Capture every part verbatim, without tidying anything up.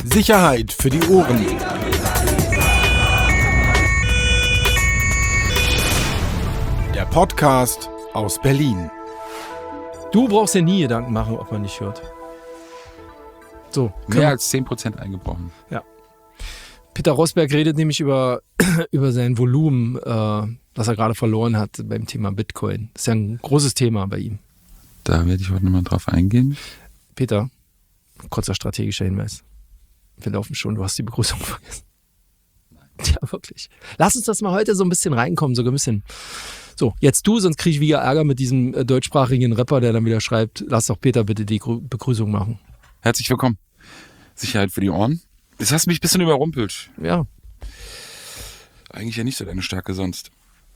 Sicherheit für die Ohren. Der Podcast aus Berlin. Du brauchst dir nie Gedanken machen, ob man nicht hört. So. Mehr als zehn Prozent eingebrochen. Ja. Peter Rosberg redet nämlich über, über sein Volumen, äh, das er gerade verloren hat beim Thema Bitcoin. Das ist ja ein großes Thema bei ihm. Da werde ich heute nochmal drauf eingehen. Peter, kurzer strategischer Hinweis. Wir laufen schon, du hast die Begrüßung vergessen. Ja, wirklich. Lass uns das mal heute so ein bisschen reinkommen, so ein bisschen. So, jetzt du, sonst kriege ich wieder Ärger mit diesem äh, deutschsprachigen Rapper, der dann wieder schreibt, lass doch Peter bitte die Grü- Begrüßung machen. Herzlich willkommen. Sicherheit für die Ohren. Jetzt hast du mich ein bisschen überrumpelt. Ja. Eigentlich ja nicht so deine Stärke sonst.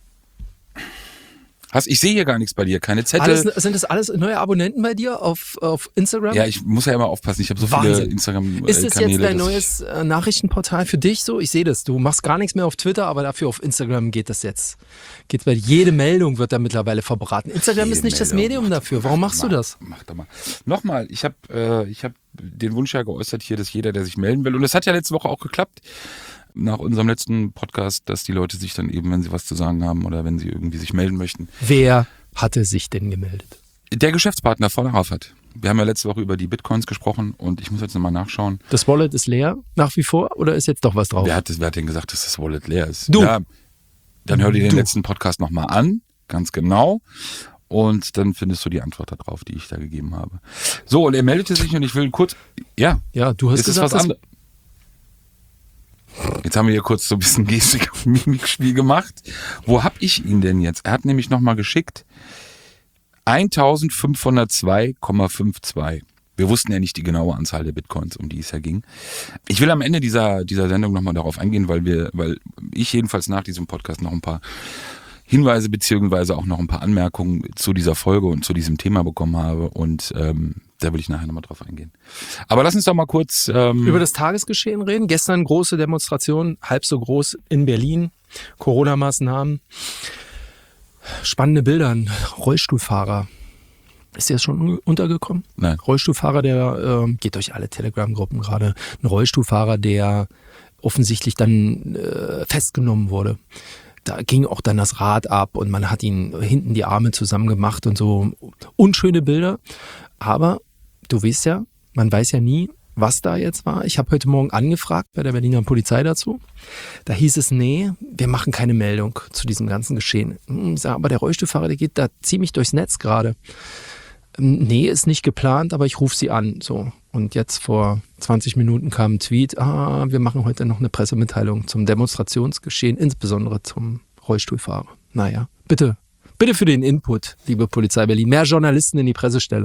Hast, ich sehe hier gar nichts bei dir, keine Zettel. Alles, sind das alles neue Abonnenten bei dir auf, auf Instagram? Ja, ich muss ja immer aufpassen. Ich habe so Wahnsinn. viele Instagram-Kanäle. Ist das jetzt dein neues äh, Nachrichtenportal für dich so? Ich sehe das. Du machst gar nichts mehr auf Twitter, aber dafür auf Instagram geht das jetzt. Geht bei jede Meldung wird da mittlerweile verbraten. Instagram Jede ist nicht das Meldung. Medium Mach- dafür. Warum machst mach, du das? Mach doch mal. Nochmal, ich habe äh, ich hab den Wunsch ja geäußert hier, dass jeder, der sich melden will, und das hat ja letzte Woche auch geklappt, nach unserem letzten Podcast, dass die Leute sich dann eben, wenn sie was zu sagen haben oder wenn sie irgendwie sich melden möchten. Wer hatte sich denn gemeldet? Der Geschäftspartner von Arafat. Wir haben ja letzte Woche über die Bitcoins gesprochen und ich muss jetzt nochmal nachschauen. Das Wallet ist leer nach wie vor oder ist jetzt doch was drauf? Wer hat, das, wer hat denn gesagt, dass das Wallet leer ist? Du. Ja, dann hör dir den Du. letzten Podcast nochmal an, ganz genau. Und dann findest du die Antwort darauf, die ich da gegeben habe. So, und er meldete sich und ich will kurz, ja, Ja, du hast es ist gesagt, was das- anderes. Jetzt haben wir hier kurz so ein bisschen Gestik- und Mimikspiel gemacht. Wo hab ich ihn denn jetzt? Er hat nämlich nochmal geschickt eintausendfünfhundertzwei Komma zweiundfünfzig. Wir wussten ja nicht die genaue Anzahl der Bitcoins, um die es ja ging. Ich will am Ende dieser, dieser Sendung nochmal darauf eingehen, weil wir, weil ich jedenfalls nach diesem Podcast noch ein paar Hinweise beziehungsweise auch noch ein paar Anmerkungen zu dieser Folge und zu diesem Thema bekommen habe und ähm, da will ich nachher nochmal drauf eingehen. Aber lass uns doch mal kurz ähm, über das Tagesgeschehen reden. Gestern große Demonstration, halb so groß in Berlin. Corona-Maßnahmen. Spannende Bilder. Ein Rollstuhlfahrer. Ist dir das schon untergekommen? Nein. Rollstuhlfahrer, der äh, geht durch alle Telegram-Gruppen gerade. Ein Rollstuhlfahrer, der offensichtlich dann äh, festgenommen wurde. Da ging auch dann das Rad ab und man hat ihn hinten die Arme zusammen gemacht und so. Unschöne Bilder. Aber du weißt ja, man weiß ja nie, was da jetzt war. Ich habe heute Morgen angefragt bei der Berliner Polizei dazu. Da hieß es, nee, wir machen keine Meldung zu diesem ganzen Geschehen. Hm, sag, aber der Rollstuhlfahrer, der geht da ziemlich durchs Netz gerade. Ähm, Nee, ist nicht geplant, aber ich rufe sie an. So. Und jetzt vor zwanzig Minuten kam ein Tweet, ah, wir machen heute noch eine Pressemitteilung zum Demonstrationsgeschehen, insbesondere zum Rollstuhlfahrer. Naja, bitte, bitte für den Input, liebe Polizei Berlin. Mehr Journalisten in die Pressestelle.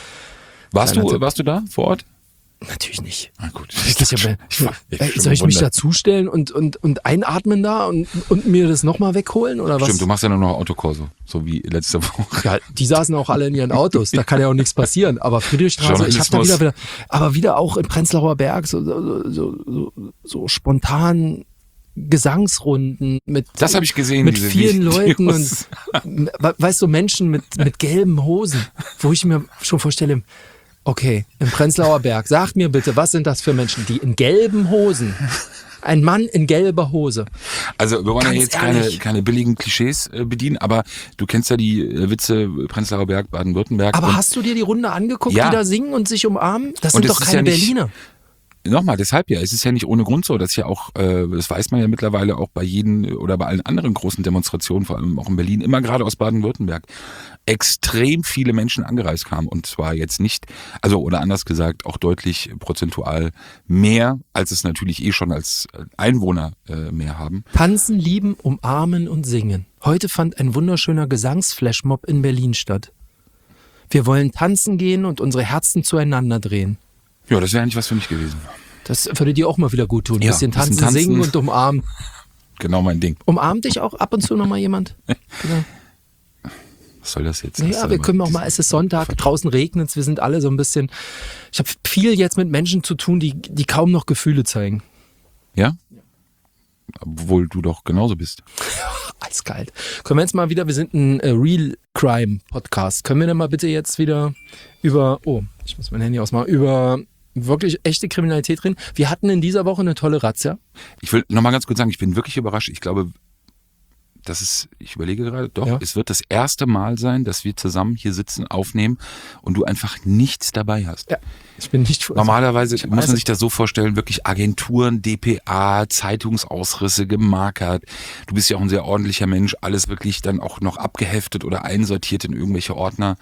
warst Kleiner du, Tipp. warst du da vor Ort? Natürlich nicht. Ah, gut. Ich, ich, ich, Ich war- ich Ey, bin schon soll ich mich gewundert. dazustellen und, und, und einatmen da und, und mir das nochmal wegholen oder was? Stimmt, du machst ja nur noch Autokorso, so wie letzte Woche. Ja, die saßen auch alle in ihren Autos, da kann ja auch nichts passieren. Aber Friedrichstraße, ich habe da wieder, wieder, aber wieder auch in Prenzlauer Berg so, so, so, so, so spontan Gesangsrunden mit, Das habe ich gesehen, mit diese vielen Leuten und Videos. we- weißt du, Menschen mit, mit gelben Hosen, wo ich mir schon vorstelle, okay, im Prenzlauer Berg, sagt mir bitte, was sind das für Menschen, die in gelben Hosen, ein Mann in gelber Hose. Also wir wollen ja Ganz jetzt keine, ehrlich. keine billigen Klischees äh, bedienen, aber du kennst ja die äh, Witze Prenzlauer Berg, Baden-Württemberg. Aber und hast du dir die Runde angeguckt, Ja. die da singen und sich umarmen? Das Und sind es doch ist keine ja nicht- Berliner. Nochmal, deshalb ja, es ist ja nicht ohne Grund so, dass ja auch, äh, das weiß man ja mittlerweile auch bei jeden oder bei allen anderen großen Demonstrationen, vor allem auch in Berlin, immer gerade aus Baden-Württemberg, extrem viele Menschen angereist kamen und zwar jetzt nicht, also oder anders gesagt, auch deutlich prozentual mehr, als es natürlich eh schon als Einwohner äh, mehr haben. Tanzen, lieben, umarmen und singen. Heute fand ein wunderschöner Gesangsflashmob in Berlin statt. Wir wollen tanzen gehen und unsere Herzen zueinander drehen. Ja, das wäre eigentlich was für mich gewesen. Das würde dir auch mal wieder gut tun. Ein Ja, bisschen bisschen tanzen, tanzen. singen und umarmen. Genau mein Ding. Umarmt dich auch ab und zu nochmal jemand? Genau. Was soll das jetzt? Das Ja, soll wir immer können auch mal, es ist Sonntag, draußen regnet es, wir sind alle so ein bisschen. Ich habe viel jetzt mit Menschen zu tun, die, die kaum noch Gefühle zeigen. Ja? Obwohl du doch genauso bist. Eiskalt. Können wir jetzt mal wieder, wir sind ein äh, Real Crime Podcast. Können wir denn mal bitte jetzt wieder über, oh, ich muss mein Handy ausmachen, über wirklich echte Kriminalität drin. Wir hatten in dieser Woche eine tolle Razzia. Ich will nochmal ganz kurz sagen, ich bin wirklich überrascht. Ich glaube, das ist, ich überlege gerade, doch, ja. Es wird das erste Mal sein, dass wir zusammen hier sitzen, aufnehmen und du einfach nichts dabei hast. Ja, ich bin nicht vor. Normalerweise muss man sich das so vorstellen, wirklich Agenturen, D P A, Zeitungsausrisse gemarkert. Du bist ja auch ein sehr ordentlicher Mensch, alles wirklich dann auch noch abgeheftet oder einsortiert in irgendwelche Ordner.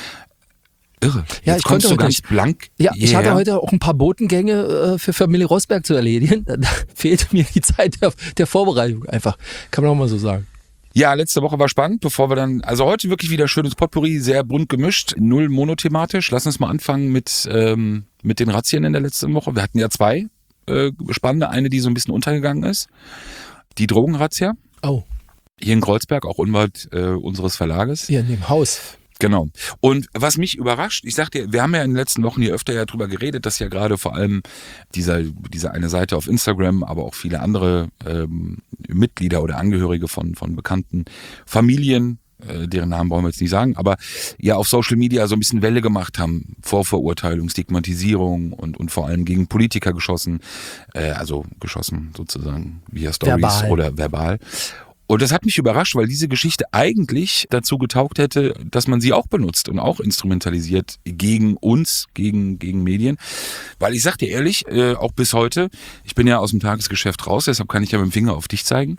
Irre. Ja, Jetzt ich kommst konnte du ganz nicht. blank. Ja, ich hierher. hatte heute auch ein paar Botengänge äh, für Familie Rosberg zu erledigen. Da fehlte mir die Zeit der, der Vorbereitung einfach. Kann man auch mal so sagen. Ja, letzte Woche war spannend, bevor wir dann, also heute wirklich wieder schönes Potpourri, sehr bunt gemischt, null monothematisch. Lass uns mal anfangen mit, ähm, mit den Razzien in der letzten Woche. Wir hatten ja zwei äh, spannende, eine, die so ein bisschen untergegangen ist. Die Drogenrazzia. Oh. Hier in Kreuzberg, auch unweit äh, unseres Verlages. Hier in dem Haus. Genau. Und was mich überrascht, ich sagte, wir haben ja in den letzten Wochen hier öfter ja drüber geredet, dass ja gerade vor allem dieser, diese eine Seite auf Instagram, aber auch viele andere ähm, Mitglieder oder Angehörige von, von bekannten Familien, äh, deren Namen wollen wir jetzt nicht sagen, aber ja auf Social Media so ein bisschen Welle gemacht haben, Vorverurteilung, Stigmatisierung und, und vor allem gegen Politiker geschossen, äh, also geschossen sozusagen via Stories verbal. Oder verbal. Und das hat mich überrascht, weil diese Geschichte eigentlich dazu getaugt hätte, dass man sie auch benutzt und auch instrumentalisiert gegen uns, gegen, gegen Medien. Weil ich sag dir ehrlich, äh, auch bis heute, ich bin ja aus dem Tagesgeschäft raus, deshalb kann ich ja mit dem Finger auf dich zeigen.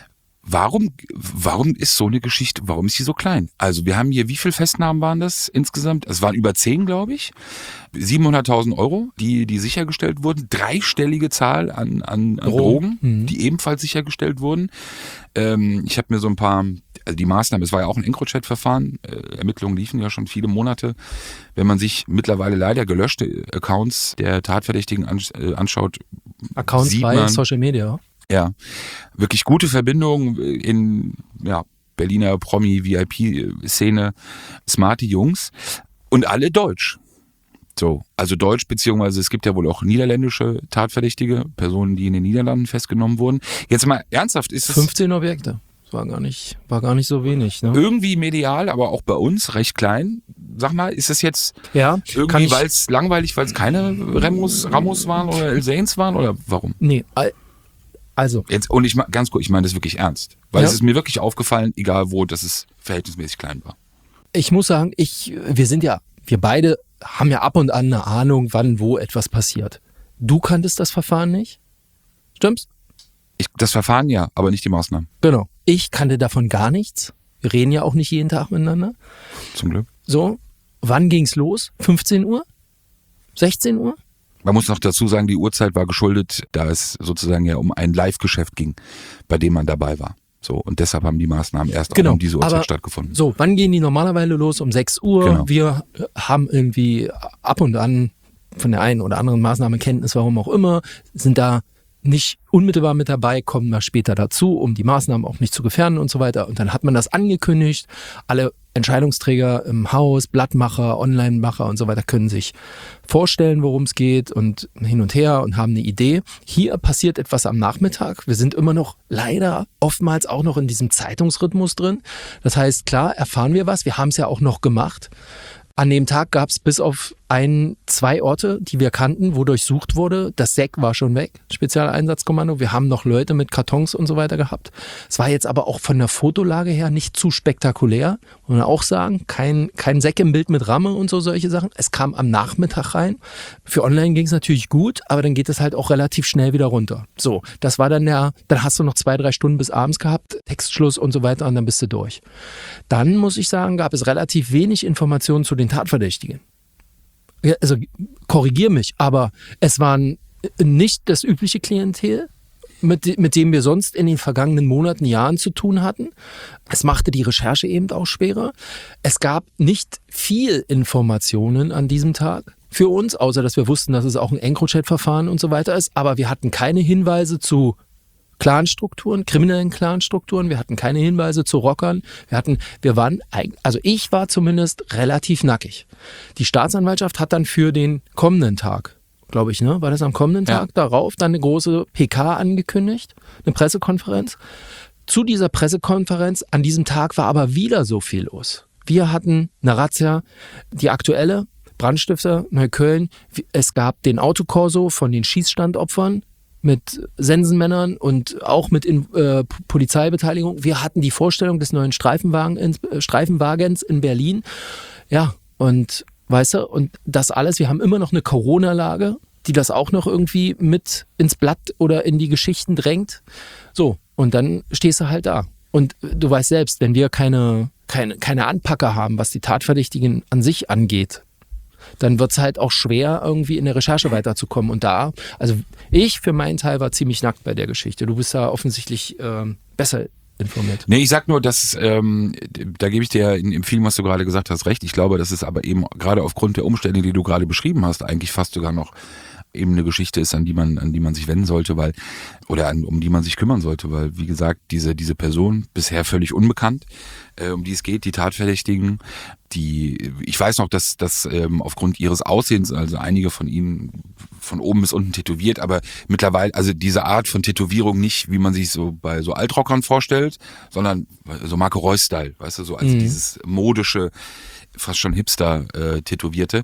Warum, warum ist so eine Geschichte, warum ist sie so klein? Also wir haben hier, wie viele Festnahmen waren das insgesamt? Es waren über zehn, glaube ich. siebenhunderttausend Euro, die, die sichergestellt wurden. Dreistellige Zahl an, an, an Drogen, mhm. die ebenfalls sichergestellt wurden. Ähm, ich habe mir so ein paar, also die Maßnahmen, es war ja auch ein EncroChat-Verfahren. Äh, Ermittlungen liefen ja schon viele Monate. Wenn man sich mittlerweile leider gelöschte Accounts der Tatverdächtigen anschaut, Accounts sieht bei man, Social Media. Ja, wirklich gute Verbindungen in ja, Berliner Promi-V I P-Szene, smarte Jungs und alle deutsch. So, also deutsch, beziehungsweise es gibt ja wohl auch niederländische Tatverdächtige, Personen, die in den Niederlanden festgenommen wurden. Jetzt mal ernsthaft, ist es fünfzehn Objekte. Das war gar nicht, war gar nicht so wenig. Ne? Irgendwie medial, aber auch bei uns recht klein. Sag mal, ist es jetzt ja, irgendwie, weil es langweilig, weil es keine Ramos, Ramos waren oder El Zains waren oder warum? Nee, also. Jetzt, und ich ganz kurz, ich meine das wirklich ernst. Weil ja. es ist mir wirklich aufgefallen, egal wo, dass es verhältnismäßig klein war. Ich muss sagen, ich, wir sind ja, wir beide haben ja ab und an eine Ahnung, wann wo etwas passiert. Du kanntest das Verfahren nicht? Stimmt's? Ich, das Verfahren ja, aber nicht die Maßnahmen. Genau. Ich kannte davon gar nichts. Wir reden ja auch nicht jeden Tag miteinander. Zum Glück. So, wann ging's los? fünfzehn Uhr? sechzehn Uhr? Man muss noch dazu sagen, die Uhrzeit war geschuldet, da es sozusagen ja um ein Live-Geschäft ging, bei dem man dabei war. So, und deshalb haben die Maßnahmen erst genau, auch um diese Uhrzeit aber stattgefunden. So, wann gehen die normalerweise los? Um sechs Uhr. Genau. Wir haben irgendwie ab und an von der einen oder anderen Maßnahme Kenntnis, warum auch immer, sind da nicht unmittelbar mit dabei, kommen wir später dazu, um die Maßnahmen auch nicht zu gefährden und so weiter. Und dann hat man das angekündigt. Alle Entscheidungsträger im Haus, Blattmacher, Online-Macher und so weiter können sich vorstellen, worum es geht und hin und her und haben eine Idee. Hier passiert etwas am Nachmittag. Wir sind immer noch leider oftmals auch noch in diesem Zeitungsrhythmus drin. Das heißt, klar, erfahren wir was. Wir haben es ja auch noch gemacht. An dem Tag gab es bis auf ein, zwei Orte, die wir kannten, wo durchsucht wurde. Das S E C war schon weg, Spezialeinsatzkommando. Wir haben noch Leute mit Kartons und so weiter gehabt. Es war jetzt aber auch von der Fotolage her nicht zu spektakulär. Muss man auch sagen, kein, kein S E C im Bild mit Ramme und so solche Sachen. Es kam am Nachmittag rein. Für online ging es natürlich gut, aber dann geht es halt auch relativ schnell wieder runter. So, das war dann der, dann hast du noch zwei, drei Stunden bis abends gehabt, Textschluss und so weiter und dann bist du durch. Dann muss ich sagen, gab es relativ wenig Informationen zu den Tatverdächtigen. Ja, also korrigier mich, aber es waren nicht das übliche Klientel, mit, mit dem wir sonst in den vergangenen Monaten, Jahren zu tun hatten. Es machte die Recherche eben auch schwerer. Es gab nicht viel Informationen an diesem Tag für uns, außer dass wir wussten, dass es auch ein EncroChat-Verfahren und so weiter ist, aber wir hatten keine Hinweise zu Clanstrukturen, kriminellen Clanstrukturen. Wir hatten keine Hinweise zu Rockern. Wir hatten, wir waren, also ich war zumindest relativ nackig. Die Staatsanwaltschaft hat dann für den kommenden Tag, glaube ich, ne, war das am kommenden Tag, ja. darauf dann eine große P K angekündigt, eine Pressekonferenz. Zu dieser Pressekonferenz an diesem Tag war aber wieder so viel los. Wir hatten eine Razzia, die aktuelle, Brandstifter, Neukölln. Es gab den Autokorso von den Schießstandopfern mit Sensenmännern und auch mit in, äh, Polizeibeteiligung. Wir hatten die Vorstellung des neuen Streifenwagen in, äh, Streifenwagens in Berlin. Ja, und weißt du, und das alles, wir haben immer noch eine Corona-Lage, die das auch noch irgendwie mit ins Blatt oder in die Geschichten drängt. So, und dann stehst du halt da. Und du weißt selbst, wenn wir keine, keine, keine Anpacker haben, was die Tatverdächtigen an sich angeht, dann wird es halt auch schwer, irgendwie in der Recherche weiterzukommen. Und da, also ich für meinen Teil war ziemlich nackt bei der Geschichte. Du bist da offensichtlich ähm, besser informiert. Nee, ich sag nur, dass, ähm, da gebe ich dir in, in vielem, was du gerade gesagt hast, recht. Ich glaube, das ist aber eben gerade aufgrund der Umstände, die du gerade beschrieben hast, eigentlich fast sogar noch eben eine Geschichte ist, an die man, an die man sich wenden sollte, weil, oder an, um die man sich kümmern sollte, weil, wie gesagt, diese, diese Person, bisher völlig unbekannt, äh, um die es geht, die Tatverdächtigen, die, ich weiß noch, dass, dass ähm, aufgrund ihres Aussehens, also einige von ihnen von oben bis unten tätowiert, aber mittlerweile, also diese Art von Tätowierung nicht, wie man sich so bei so Altrockern vorstellt, sondern so Marco Reus-Style, weißt du, so als mhm. dieses modische, fast schon Hipster-Tätowierte.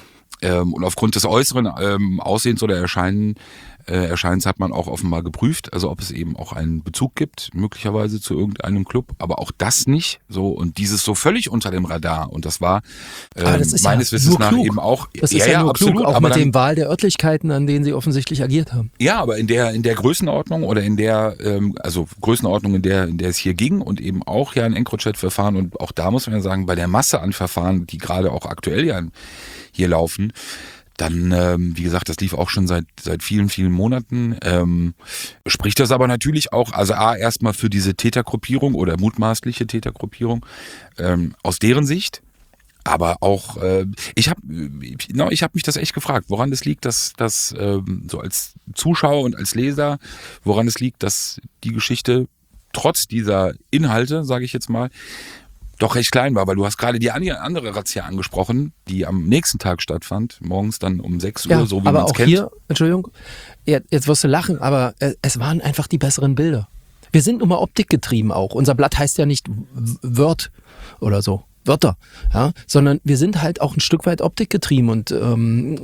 Ähm, und aufgrund des äußeren ähm, Aussehens oder Erscheinen, äh, Erscheinens hat man auch offenbar geprüft, also ob es eben auch einen Bezug gibt, möglicherweise zu irgendeinem Club, aber auch das nicht. So, und dieses so völlig unter dem Radar. Und das war ähm, das ist meines ja Wissens nach klug. eben auch. Das ist ja, ja, ja nur absolut, klug, auch aber mit dann, dem Wahl der Örtlichkeiten, an denen sie offensichtlich agiert haben. Ja, aber in der in der Größenordnung oder in der ähm, also Größenordnung, in der in der es hier ging und eben auch ja ein EncroChat-Verfahren, und auch da muss man ja sagen, bei der Masse an Verfahren, die gerade auch aktuell ja hier laufen, dann, ähm, wie gesagt, das lief auch schon seit seit vielen, vielen Monaten. Ähm, spricht das aber natürlich auch, also A, erstmal für diese Tätergruppierung oder mutmaßliche Tätergruppierung ähm, aus deren Sicht. Aber auch, äh, ich habe no, ich hab mich das echt gefragt, woran es liegt, dass das ähm, so als Zuschauer und als Leser, woran es liegt, dass die Geschichte trotz dieser Inhalte, sage ich jetzt mal, doch recht klein war, weil du hast gerade die andere Razzia angesprochen, die am nächsten Tag stattfand, morgens dann um sechs Uhr, ja, so wie aber man es auch kennt. hier, Entschuldigung, jetzt wirst du lachen, aber es waren einfach die besseren Bilder. Wir sind nun mal optikgetrieben auch. Unser Blatt heißt ja nicht Word oder so, Wörter, ja, sondern wir sind halt auch ein Stück weit optikgetrieben und, ähm,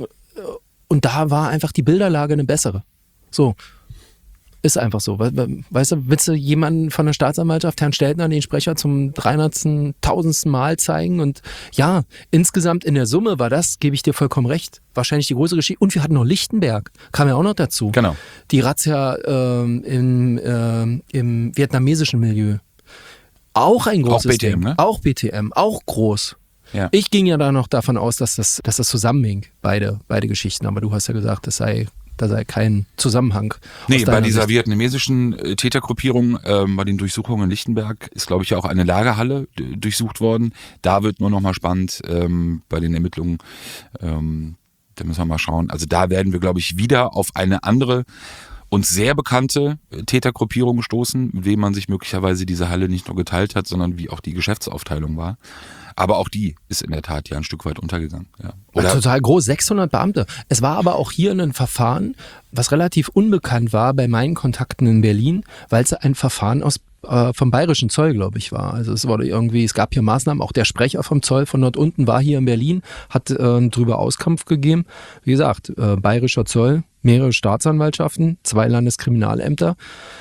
und da war einfach die Bilderlage eine bessere. So. Ist einfach so. Weißt du, willst du jemanden von der Staatsanwaltschaft, Herrn Steltner, den Sprecher zum dreihundertsten, tausendsten Mal zeigen? Und ja, insgesamt in der Summe war das, gebe ich dir vollkommen recht, wahrscheinlich die größere Geschichte. Und wir hatten noch Lichtenberg, kam ja auch noch dazu. Genau. Die Razzia ähm, im, ähm, im vietnamesischen Milieu. Auch ein großes Auch B T M, Ding. ne? Auch B T M, auch groß. Ja. Ich ging ja da noch davon aus, dass das, dass das zusammenhing, beide, beide Geschichten. Aber du hast ja gesagt, das sei... Da sei kein Zusammenhang. Nee, bei dieser Sicht. vietnamesischen äh, Tätergruppierung, ähm, bei den Durchsuchungen in Lichtenberg, ist, glaube ich, ja auch eine Lagerhalle d- durchsucht worden. Da wird nur noch mal spannend ähm, bei den Ermittlungen. Ähm, da müssen wir mal schauen. Also da werden wir, glaube ich, wieder auf eine andere und sehr bekannte Tätergruppierung stoßen, mit wem man sich möglicherweise diese Halle nicht nur geteilt hat, sondern wie auch die Geschäftsaufteilung war. Aber auch die ist in der Tat ja ein Stück weit untergegangen. Ja. Oder ja, total groß, sechshundert Beamte. Es war aber auch hier ein Verfahren, was relativ unbekannt war bei meinen Kontakten in Berlin, weil es ein Verfahren aus äh, vom Bayerischen Zoll, glaube ich, war. Also es wurde irgendwie, es gab hier Maßnahmen, auch der Sprecher vom Zoll von dort unten war hier in Berlin, hat äh, drüber Auskampf gegeben. Wie gesagt, äh, Bayerischer Zoll, mehrere Staatsanwaltschaften, zwei Landeskriminalämter.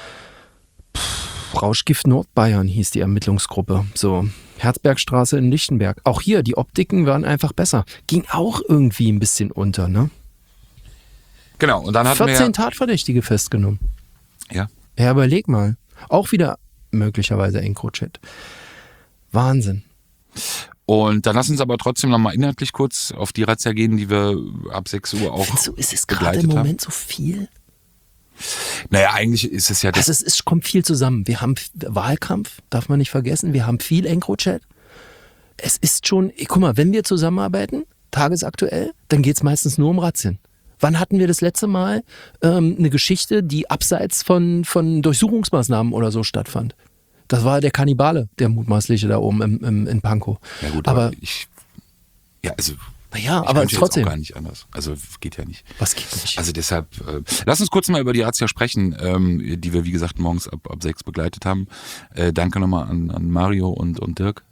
Pff, Rauschgift Nordbayern hieß die Ermittlungsgruppe. So, Herzbergstraße in Lichtenberg. Auch hier, die Optiken waren einfach besser. Ging auch irgendwie ein bisschen unter, ne? genau, und dann hatten vierzehn wir Tatverdächtige festgenommen. ja, Ja, überleg mal. Auch wieder möglicherweise EncroChat. Wahnsinn. und dann lass uns aber trotzdem noch mal inhaltlich kurz auf die Razzia gehen, die wir ab sechs Uhr auch Findest du, ist es gerade begleitet im haben. Moment so viel? Naja, eigentlich ist es ja das. Also es ist, kommt viel zusammen. Wir haben Wahlkampf, darf man nicht vergessen. Wir haben viel EncroChat. Es ist schon, guck mal, wenn wir zusammenarbeiten, tagesaktuell, dann geht es meistens nur um Razzien. Wann hatten wir das letzte Mal ähm, eine Geschichte, die abseits von, von Durchsuchungsmaßnahmen oder so stattfand? Das war der Kannibale, der mutmaßliche da oben im, im, in Pankow. ja gut, aber, aber ich, ja, also naja, ich aber könnte trotzdem. jetzt auch gar nicht anders. Also geht ja nicht. Was geht nicht? Also deshalb, äh, lass uns kurz mal über die Razzia sprechen, ähm, die wir, wie gesagt, morgens ab, ab sechs begleitet haben. Äh, danke nochmal an, an Mario und, und Dirk. Ähm,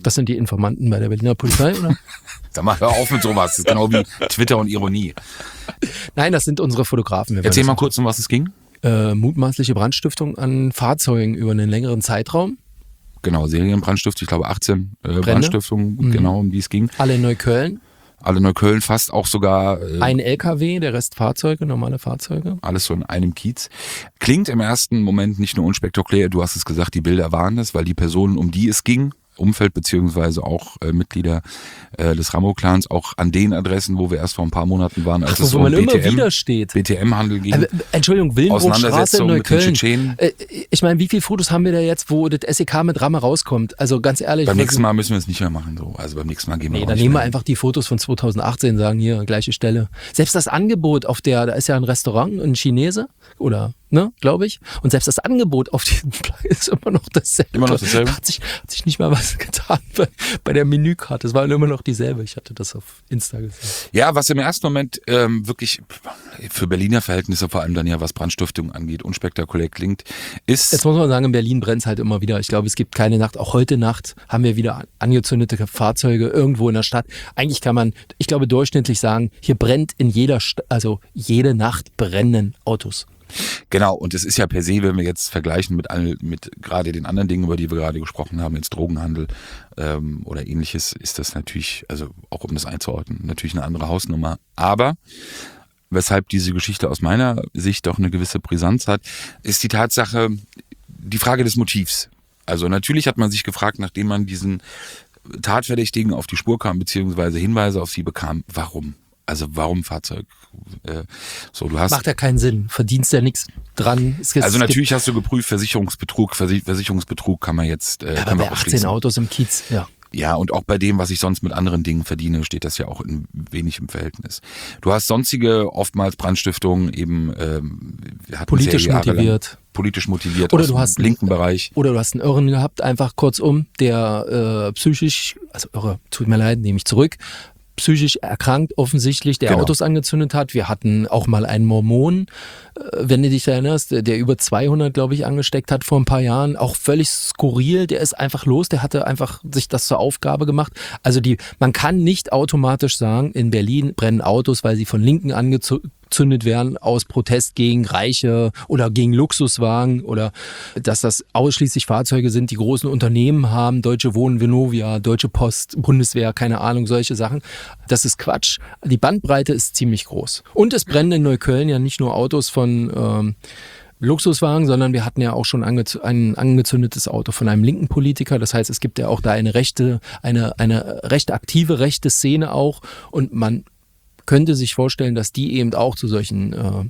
Das sind die Informanten bei der Berliner Polizei, oder? Sag mal, hör auf mit sowas. Das ist genau wie Twitter und Ironie. Nein, das sind unsere Fotografen. Wir Erzähl werden mal das- kurz, um was es ging. Äh, mutmaßliche Brandstiftung an Fahrzeugen über einen längeren Zeitraum. Genau, Serienbrandstift, ich glaube achtzehn äh, Brandstiftungen, Mhm. genau, um die es ging. Alle in Neukölln. Alle Neukölln, fast auch sogar äh, Ein L K W, der Rest Fahrzeuge, normale Fahrzeuge. alles so in einem Kiez. Klingt im ersten Moment nicht nur unspektakulär, du hast es gesagt, die Bilder waren es, weil die Personen, um die es ging, Umfeld beziehungsweise auch äh, Mitglieder äh, des Ramo-Clans, auch an den Adressen, wo wir erst vor ein paar Monaten waren, als Ach, es wo um man immer B T M, wieder steht. B T M-Handel ging. Äh, Entschuldigung, Willenbruchstraße in Auseinandersetzung mit den Neukölln. Tschetschenen. Äh, ich meine, wie viele Fotos haben wir da jetzt, wo das S E K mit Ramme rauskommt? Also ganz ehrlich. Beim was- nächsten Mal müssen wir es nicht mehr machen. So. Also beim nächsten Mal gehen wir Nee, auch dann nicht nehmen wir mehr. einfach die Fotos von zweitausendachtzehn, sagen hier, gleiche Stelle. Selbst das Angebot auf der, da ist ja ein Restaurant, ein Chinese, oder, ne, glaube ich. Und selbst das Angebot auf diesem Plan ist immer noch dasselbe. Immer noch dasselbe? Hat sich, hat sich nicht mal was getan bei, bei der Menükarte. Es war immer noch dieselbe. Ich hatte das auf Insta gesehen. Ja, was im ersten Moment ähm, wirklich für Berliner Verhältnisse, vor allem dann ja, was Brandstiftung angeht, unspektakulär klingt, ist... Jetzt muss man sagen, in Berlin brennt es halt immer wieder. Ich glaube, es gibt keine Nacht. Auch heute Nacht haben wir wieder angezündete Fahrzeuge irgendwo in der Stadt. Eigentlich kann man, ich glaube, durchschnittlich sagen, hier brennt in jeder, St- also jede Nacht brennen Autos. Genau, und es ist ja per se, wenn wir jetzt vergleichen mit, all, mit gerade den anderen Dingen, über die wir gerade gesprochen haben, jetzt Drogenhandel ähm, oder ähnliches, ist das natürlich, also auch um das einzuordnen, natürlich eine andere Hausnummer. Aber weshalb diese Geschichte aus meiner Sicht doch eine gewisse Brisanz hat, ist die Tatsache, die Frage des Motivs. Also natürlich hat man sich gefragt, nachdem man diesen Tatverdächtigen auf die Spur kam, beziehungsweise Hinweise auf sie bekam, warum? Also warum Fahrzeug? Äh, so, du hast Macht ja keinen Sinn. Verdienst ja nichts dran. Es gibt- also es gibt- natürlich hast du geprüft, Versicherungsbetrug, Versi- Versicherungsbetrug kann man jetzt äh, Aber kann man bei achtzehn ausschließen. Autos im Kiez, ja. Ja, und auch bei dem, was ich sonst mit anderen Dingen verdiene, steht das ja auch in wenig im Verhältnis. Du hast sonstige, oftmals Brandstiftungen eben ähm, wir hatten Politisch es ja jahrelang motiviert. Politisch motiviert Oder aus du dem hast- linken Bereich. Oder du hast einen Irren gehabt, einfach kurzum, der äh, psychisch, also irre, tut mir leid, nehme ich zurück, psychisch erkrankt offensichtlich, der Genau. Autos angezündet hat. Wir hatten auch mal einen Mormon, äh, wenn du dich erinnerst, der, der über zweihundert, glaube ich, angesteckt hat vor ein paar Jahren. Auch völlig skurril, der ist einfach los, der hatte einfach sich das zur Aufgabe gemacht. Also die, man kann nicht automatisch sagen, in Berlin brennen Autos, weil sie von Linken angezündet werden aus Protest gegen Reiche oder gegen Luxuswagen oder dass das ausschließlich Fahrzeuge sind, die großen Unternehmen haben, Deutsche Wohnen, Vonovia, Deutsche Post, Bundeswehr, keine Ahnung, solche Sachen. Das ist Quatsch. Die Bandbreite ist ziemlich groß. Und es brennen in Neukölln ja nicht nur Autos von ähm, Luxuswagen, sondern wir hatten ja auch schon angez- ein angezündetes Auto von einem linken Politiker. Das heißt, es gibt ja auch da eine rechte, eine, eine recht aktive rechte Szene auch und man könnte sich vorstellen, dass die eben auch zu solchen äh,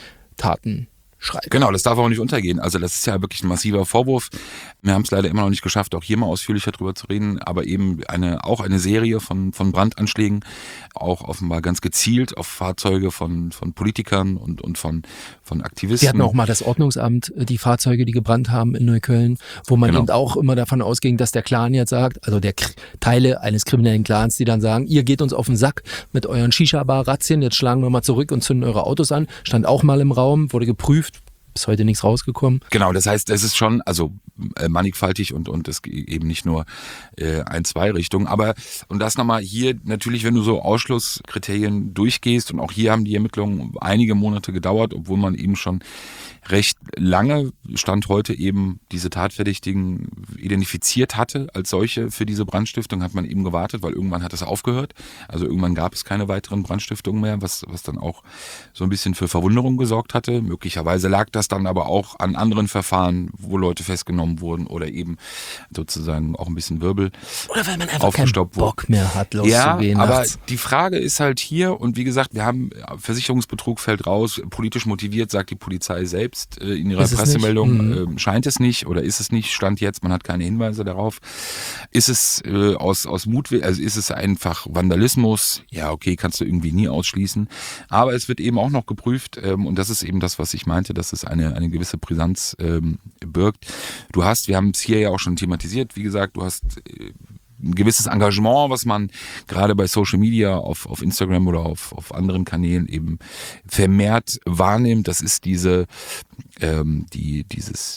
Taten schreiten. Genau, das darf auch nicht untergehen. Also das ist ja wirklich ein massiver Vorwurf. Wir haben es leider immer noch nicht geschafft, auch hier mal ausführlicher drüber zu reden, aber eben eine, auch eine Serie von, von Brandanschlägen, auch offenbar ganz gezielt auf Fahrzeuge von, von Politikern und, und von, von Aktivisten. Wir hatten auch mal das Ordnungsamt, die Fahrzeuge, die gebrannt haben in Neukölln, wo man Genau. eben auch immer davon ausging, dass der Clan jetzt sagt, also der K- Teile eines kriminellen Clans, die dann sagen, ihr geht uns auf den Sack mit euren Shisha-Bar-Razzien, jetzt schlagen wir mal zurück und zünden eure Autos an. Stand auch mal im Raum, wurde geprüft, bis heute nichts rausgekommen. Genau, das heißt, es ist schon also äh, mannigfaltig und und es geht eben nicht nur äh, ein, zwei Richtungen. Aber und das nochmal hier natürlich, wenn du so Ausschlusskriterien durchgehst und auch hier haben die Ermittlungen einige Monate gedauert, obwohl man eben schon recht lange, Stand heute eben diese Tatverdächtigen identifiziert hatte als solche für diese Brandstiftung, hat man eben gewartet, weil irgendwann hat es aufgehört. Also irgendwann gab es keine weiteren Brandstiftungen mehr, was, was dann auch so ein bisschen für Verwunderung gesorgt hatte. Möglicherweise lag das dann aber auch an anderen Verfahren, wo Leute festgenommen wurden oder eben sozusagen auch ein bisschen Wirbel. Oder weil man einfach keinen Aufgestoppt wurde. Bock mehr hat, Ja, loszugehen aber nachts. die Frage ist halt hier, und wie gesagt, wir haben Versicherungsbetrug fällt raus, politisch motiviert, sagt die Polizei selbst äh, in ihrer Ist es Pressemeldung, nicht? Mhm. äh, scheint es nicht oder ist es nicht, Stand jetzt, man hat keine Hinweise darauf. Ist es äh, aus, aus Mutwillen, also ist es einfach Vandalismus? Ja, okay, kannst du irgendwie nie ausschließen. Aber es wird eben auch noch geprüft, ähm, und das ist eben das, was ich meinte, dass es eine, eine gewisse Brisanz ähm, birgt. Du hast, wir haben es hier ja auch schon thematisiert, wie gesagt, du hast äh, ein gewisses Engagement, was man gerade bei Social Media auf, auf Instagram oder auf, auf anderen Kanälen eben vermehrt wahrnimmt. Das ist diese, ähm, die, dieses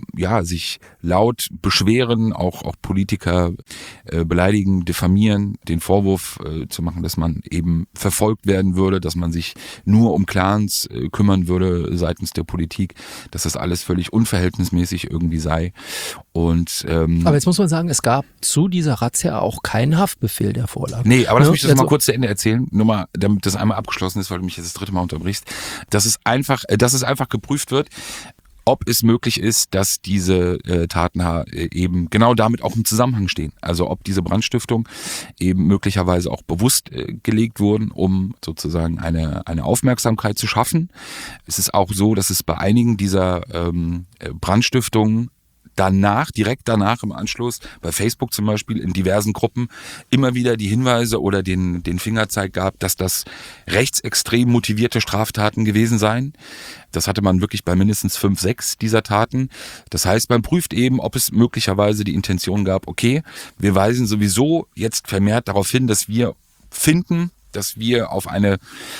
ja, sich laut beschweren, auch, auch Politiker äh, beleidigen, diffamieren, den Vorwurf äh, zu machen, dass man eben verfolgt werden würde, dass man sich nur um Clans äh, kümmern würde seitens der Politik, dass das alles völlig unverhältnismäßig irgendwie sei. Und ähm, aber jetzt muss man sagen, es gab zu dieser Razzia auch keinen Haftbefehl, der vorlag. Nee, aber lass mich das also, mal kurz zu Ende erzählen, nur mal, damit das einmal abgeschlossen ist, weil du mich jetzt das dritte Mal unterbrichst, dass es einfach, dass es einfach geprüft wird, ob es möglich ist, dass diese äh, Taten äh, eben genau damit auch im Zusammenhang stehen. Also ob diese Brandstiftung eben möglicherweise auch bewusst äh, gelegt wurden, um sozusagen eine, eine Aufmerksamkeit zu schaffen. Es ist auch so, dass es bei einigen dieser ähm, Brandstiftungen danach, direkt danach im Anschluss, bei Facebook zum Beispiel, in diversen Gruppen, immer wieder die Hinweise oder den, den Fingerzeig gab, dass das rechtsextrem motivierte Straftaten gewesen seien. Das hatte man wirklich bei mindestens fünf, sechs dieser Taten. Das heißt, man prüft eben, ob es möglicherweise die Intention gab, okay, wir weisen sowieso jetzt vermehrt darauf hin, dass wir finden, dass wir auf eine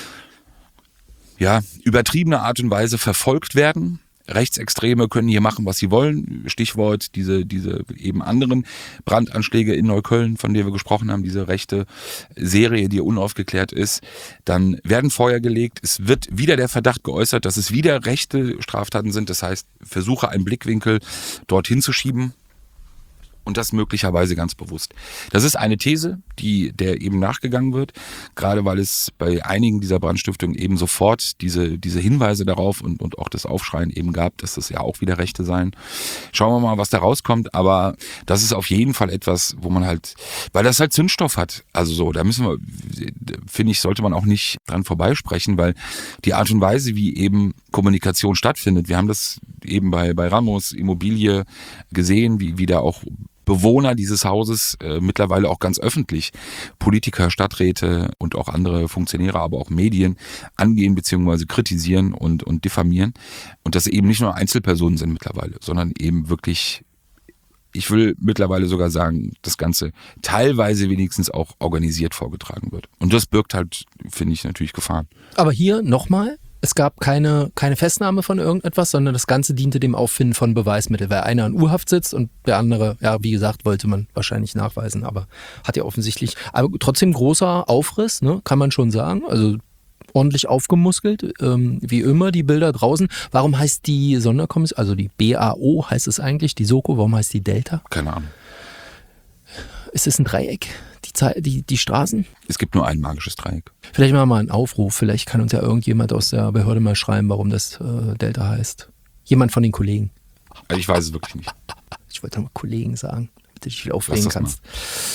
ja, übertriebene Art und Weise verfolgt werden. Rechtsextreme können hier machen, was sie wollen. Stichwort diese, diese eben anderen Brandanschläge in Neukölln, von der wir gesprochen haben, diese rechte Serie, die unaufgeklärt ist. Dann werden Feuer gelegt. Es wird wieder der Verdacht geäußert, dass es wieder rechte Straftaten sind. Das heißt, versuche einen Blickwinkel dorthin zu schieben. Und das möglicherweise ganz bewusst. Das ist eine These, die der eben nachgegangen wird, gerade weil es bei einigen dieser Brandstiftungen eben sofort diese, diese Hinweise darauf und, und auch das Aufschreien eben gab, dass das ja auch wieder Rechte seien. Schauen wir mal, was da rauskommt, aber das ist auf jeden Fall etwas, wo man halt, weil das halt Zündstoff hat, also so, da müssen wir, finde ich, sollte man auch nicht dran vorbeisprechen, weil die Art und Weise, wie eben Kommunikation stattfindet, wir haben das eben bei, bei Ramos Immobilie gesehen, wie, wie da auch Bewohner dieses Hauses, äh, mittlerweile auch ganz öffentlich, Politiker, Stadträte und auch andere Funktionäre, aber auch Medien angehen bzw. kritisieren und, und diffamieren. Und dass eben nicht nur Einzelpersonen sind mittlerweile, sondern eben wirklich, ich will mittlerweile sogar sagen, das Ganze teilweise wenigstens auch organisiert vorgetragen wird. Und das birgt halt, finde ich, natürlich Gefahren. Aber hier nochmal, es gab keine, keine Festnahme von irgendetwas, sondern das Ganze diente dem Auffinden von Beweismitteln, weil einer in U-Haft sitzt und der andere, ja, wie gesagt, wollte man wahrscheinlich nachweisen, aber hat ja offensichtlich, aber trotzdem großer Aufriss, ne, kann man schon sagen, also ordentlich aufgemuskelt, ähm, wie immer die Bilder draußen. Warum heißt die Sonderkommission, also die B A O heißt es eigentlich, die Soko, warum heißt die Delta? Keine Ahnung. Ist es ein Dreieck, die, Ze- die, die Straßen? Es gibt nur ein magisches Dreieck. Vielleicht machen wir mal einen Aufruf, vielleicht kann uns ja irgendjemand aus der Behörde mal schreiben, warum das äh, Delta heißt. Jemand von den Kollegen. Also ich weiß es wirklich nicht. Ich wollte mal Kollegen sagen, damit du dich viel aufregen kannst.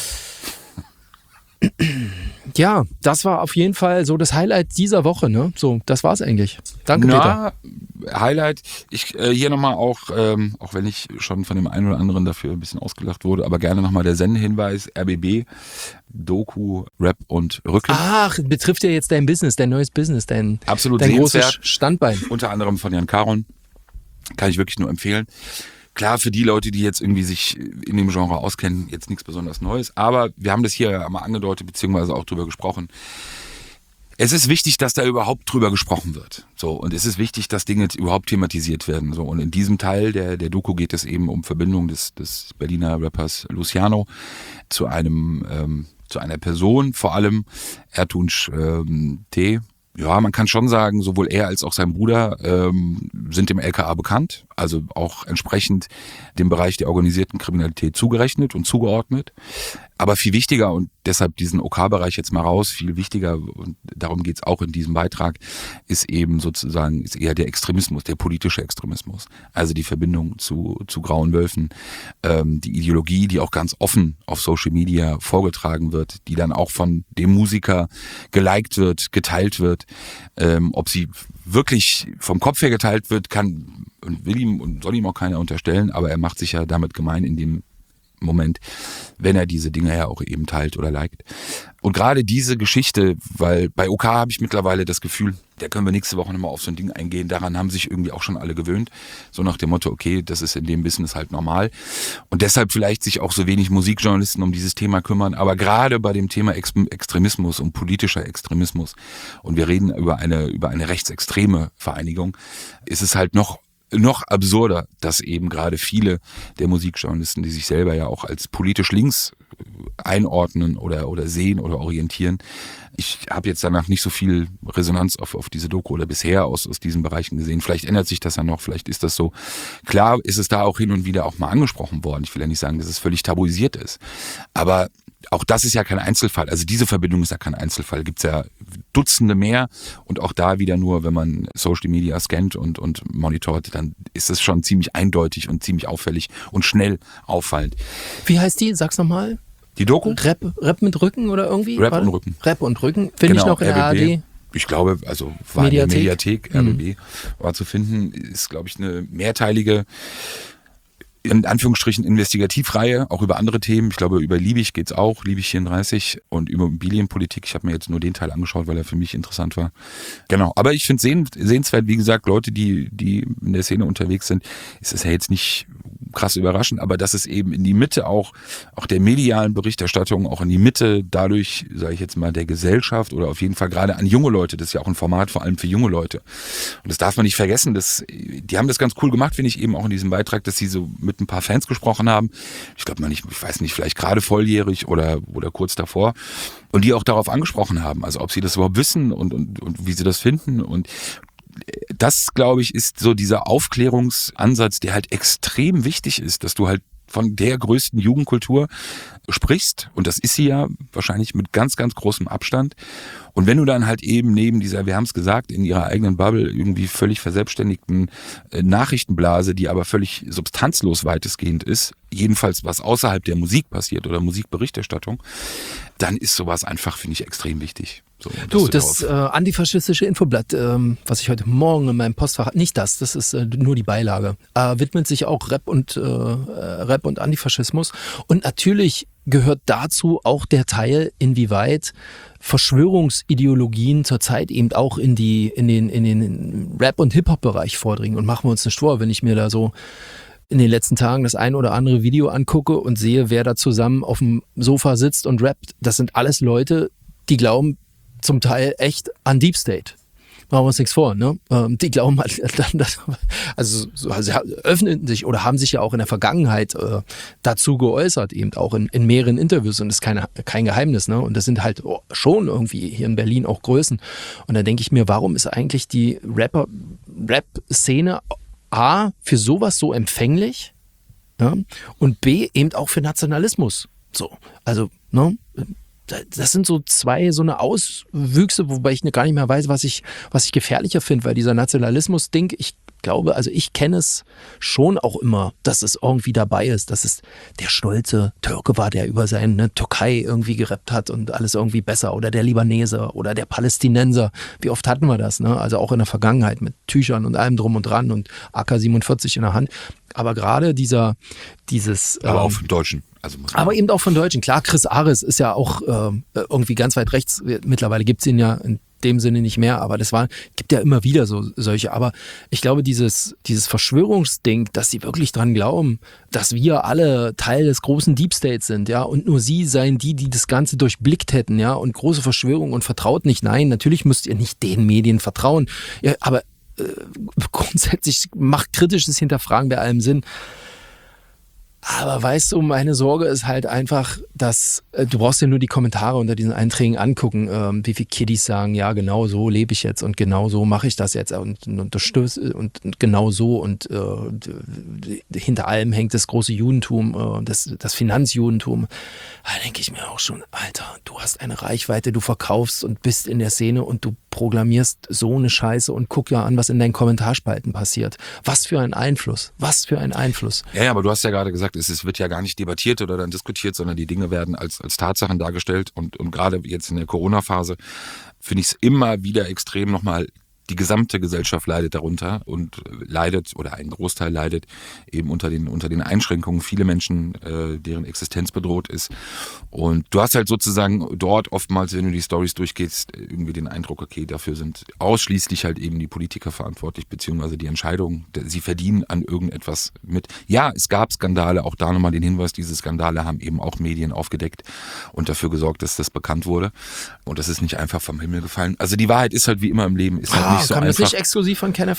Ja, das war auf jeden Fall so das Highlight dieser Woche, ne? So, das war's eigentlich. Danke, Na, Peter. Highlight. Ich äh, hier nochmal auch, ähm, auch wenn ich schon von dem einen oder anderen dafür ein bisschen ausgelacht wurde, aber gerne nochmal der Sendehinweis, R B B, Doku, Rap und Rücken. Ach, betrifft ja jetzt dein Business, dein neues Business, dein, Absolut dein großes sehenswert. Standbein. Unter anderem von Jan Caron. Kann ich wirklich nur empfehlen. Klar, für die Leute, die jetzt irgendwie sich in dem Genre auskennen, jetzt nichts besonders Neues. Aber wir haben das hier ja mal angedeutet, beziehungsweise auch drüber gesprochen. Es ist wichtig, dass da überhaupt drüber gesprochen wird. So, und es ist wichtig, dass Dinge überhaupt thematisiert werden. So, und in diesem Teil der, der Doku geht es eben um Verbindung des, des Berliner Rappers Luciano zu einem, ähm, zu einer Person, vor allem Ertunç ähm, T. Ja, man kann schon sagen, sowohl er als auch sein Bruder ähm, sind dem L K A bekannt, also auch entsprechend dem Bereich der organisierten Kriminalität zugerechnet und zugeordnet. Aber viel wichtiger, und deshalb diesen O K-Bereich jetzt mal raus, viel wichtiger, und darum geht's auch in diesem Beitrag, ist eben sozusagen ist eher der Extremismus, der politische Extremismus. Also die Verbindung zu, zu Grauen Wölfen, ähm, die Ideologie, die auch ganz offen auf Social Media vorgetragen wird, die dann auch von dem Musiker geliked wird, geteilt wird. Ähm, ob sie wirklich vom Kopf her geteilt wird, kann und will ihm und soll ihm auch keiner unterstellen, aber er macht sich ja damit gemein in dem Moment, wenn er diese Dinge ja auch eben teilt oder liked. Und gerade diese Geschichte, weil bei O K habe ich mittlerweile das Gefühl, da können wir nächste Woche nochmal auf so ein Ding eingehen, daran haben sich irgendwie auch schon alle gewöhnt, so nach dem Motto, okay, das ist in dem Business halt normal und deshalb vielleicht sich auch so wenig Musikjournalisten um dieses Thema kümmern, aber gerade bei dem Thema Ex- Extremismus und politischer Extremismus, und wir reden über eine, über eine rechtsextreme Vereinigung, ist es halt noch noch absurder, dass eben gerade viele der Musikjournalisten, die sich selber ja auch als politisch links einordnen oder, oder sehen oder orientieren. Ich habe jetzt danach nicht so viel Resonanz auf, auf diese Doku oder bisher aus, aus diesen Bereichen gesehen. Vielleicht ändert sich das ja noch, vielleicht ist das so. Klar ist es da auch hin und wieder auch mal angesprochen worden. Ich will ja nicht sagen, dass es völlig tabuisiert ist. Aber auch das ist ja kein Einzelfall. Also diese Verbindung ist ja kein Einzelfall. Gibt es ja Dutzende mehr und auch da wieder nur, wenn man Social Media scannt und, und monitort, dann ist es schon ziemlich eindeutig und ziemlich auffällig und schnell auffallend. Wie heißt die? Sag's nochmal. Die Doku? Rap, Rap mit Rücken oder irgendwie? Rap und Rücken. Rap und Rücken. Finde genau, ich noch in der A R D. Ich glaube, also war Mediathek. in der Mediathek, R B B, mhm. war zu finden, ist, glaube ich, eine mehrteilige, in Anführungsstrichen, Investigativreihe, auch über andere Themen. Ich glaube, über Liebig geht's auch, Liebig vierunddreißig und über Immobilienpolitik. Ich habe mir jetzt nur den Teil angeschaut, weil er für mich interessant war. Genau, aber ich finde sehn, sehenswert, wie gesagt, Leute, die, die in der Szene unterwegs sind, ist es ja jetzt nicht krass überraschend, aber dass es eben in die Mitte auch, auch der medialen Berichterstattung, auch in die Mitte dadurch, sage ich jetzt mal, der Gesellschaft oder auf jeden Fall gerade an junge Leute, das ist ja auch ein Format vor allem für junge Leute. Und das darf man nicht vergessen, dass, die haben das ganz cool gemacht, finde ich eben auch in diesem Beitrag, dass sie so mit ein paar Fans gesprochen haben. Ich glaube mal nicht, ich weiß nicht, vielleicht gerade volljährig oder, oder kurz davor. Und die auch darauf angesprochen haben, also ob sie das überhaupt wissen und, und, und wie sie das finden. Und das, glaube ich, ist so dieser Aufklärungsansatz, der halt extrem wichtig ist, dass du halt von der größten Jugendkultur sprichst. Und das ist sie ja wahrscheinlich mit ganz, ganz großem Abstand. Und wenn du dann halt eben neben dieser, wir haben es gesagt, in ihrer eigenen Bubble irgendwie völlig verselbstständigten äh, Nachrichtenblase, die aber völlig substanzlos weitestgehend ist, jedenfalls was außerhalb der Musik passiert oder Musikberichterstattung, dann ist sowas einfach, finde ich, extrem wichtig. So, du, du, das äh, antifaschistische Infoblatt, ähm, was ich heute Morgen in meinem Postfach, nicht das, das ist äh, nur die Beilage, äh, widmet sich auch Rap und äh, Rap und Antifaschismus. Und natürlich gehört dazu auch der Teil, inwieweit Verschwörungsideologien zurzeit eben auch in die in den in den Rap- und Hip-Hop-Bereich vordringen. Und machen wir uns nicht vor, wenn ich mir da so in den letzten Tagen das ein oder andere Video angucke und sehe, wer da zusammen auf dem Sofa sitzt und rappt. Das sind alles Leute, die glauben zum Teil echt an Deep State. Machen wir uns nichts vor, ne? Die glauben halt, also, also öffnen sich oder haben sich ja auch in der Vergangenheit äh, dazu geäußert, eben auch in, in mehreren Interviews, und das ist keine, kein Geheimnis, ne? Und das sind halt schon irgendwie hier in Berlin auch Größen. Und da denke ich mir, warum ist eigentlich die Rapper, Rap-Szene A für sowas so empfänglich, ja? Und B eben auch für Nationalismus. So, also, ne? Das sind so zwei so eine Auswüchse, wobei ich gar nicht mehr weiß, was ich, was ich gefährlicher finde, weil dieser Nationalismus-Ding, ich glaube, also ich kenne es schon auch immer, dass es irgendwie dabei ist, dass es der stolze Türke war, der über seine Türkei irgendwie gerappt hat und alles irgendwie besser, oder der Libanese oder der Palästinenser. Wie oft hatten wir das, ne? Also auch in der Vergangenheit mit Tüchern und allem drum und dran und A K siebenundvierzig in der Hand. Aber gerade dieser, dieses... Aber ähm, auch im Deutschen. Also muss man aber eben auch von Deutschen. Klar, Chris Ares ist ja auch äh, irgendwie ganz weit rechts. Mittlerweile gibt es ihn ja in dem Sinne nicht mehr, aber das war, gibt ja immer wieder so solche. Aber ich glaube, dieses, dieses Verschwörungsding, dass sie wirklich dran glauben, dass wir alle Teil des großen Deep States sind, ja, und nur sie seien die, die das Ganze durchblickt hätten, ja, und große Verschwörung und vertraut nicht. Nein, natürlich müsst ihr nicht den Medien vertrauen. Ja, aber äh, grundsätzlich macht kritisches Hinterfragen bei allem Sinn. Aber weißt du, meine Sorge ist halt einfach, dass äh, du brauchst dir nur die Kommentare unter diesen Einträgen angucken, ähm, wie viele Kiddies sagen, ja, genau so lebe ich jetzt und genau so mache ich das jetzt und, und, und, und genau so und äh, hinter allem hängt das große Judentum, äh, das, das Finanzjudentum. Da denke ich mir auch schon, Alter, du hast eine Reichweite, du verkaufst und bist in der Szene und du programmierst so eine Scheiße und guck ja an, was in deinen Kommentarspalten passiert. Was für ein Einfluss, was für ein Einfluss. Ja, ja, aber du hast ja gerade gesagt, es wird ja gar nicht debattiert oder dann diskutiert, sondern die Dinge werden als, als Tatsachen dargestellt. Und, und gerade jetzt in der Corona-Phase finde ich es immer wieder extrem nochmal, die gesamte Gesellschaft leidet darunter und leidet, oder ein Großteil leidet eben unter den, unter den Einschränkungen. Viele Menschen, äh, deren Existenz bedroht ist. Und du hast halt sozusagen dort oftmals, wenn du die Storys durchgehst, irgendwie den Eindruck, okay, dafür sind ausschließlich halt eben die Politiker verantwortlich, beziehungsweise die Entscheidungen. Sie verdienen an irgendetwas mit. Ja, es gab Skandale, auch da nochmal den Hinweis, diese Skandale haben eben auch Medien aufgedeckt und dafür gesorgt, dass das bekannt wurde. Und das ist nicht einfach vom Himmel gefallen. Also die Wahrheit ist halt wie immer im Leben, ist halt Ah, nicht so kam einfach. das nicht exklusiv von KenFM?